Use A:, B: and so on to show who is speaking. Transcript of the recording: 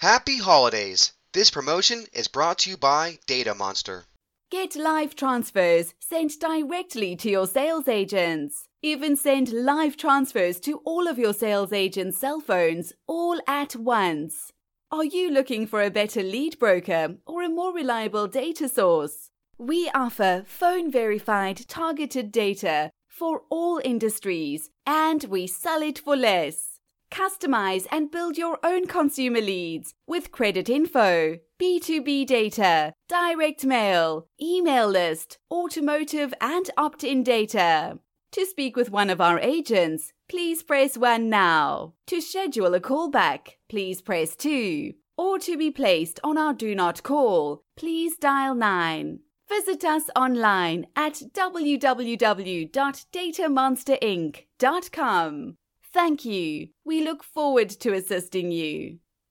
A: Happy holidays! This promotion is brought to you by Data Monster.
B: Get live transfers sent directly to your sales agents. Even send live transfers to all of your sales agents' cell phones all at once. Are you looking for a better lead broker or a more reliable data source? We offer phone-verified targeted data for all industries, and we sell it for less. Customize and build your own consumer leads with credit info, B2B data, direct mail, email list, automotive and opt-in data. To speak with one of our agents, please press 1 now. To schedule a callback, please press 2. Or to be placed on our Do Not Call, please dial 9. Visit us online at www.datamonsterinc.com. Thank you. We look forward to assisting you.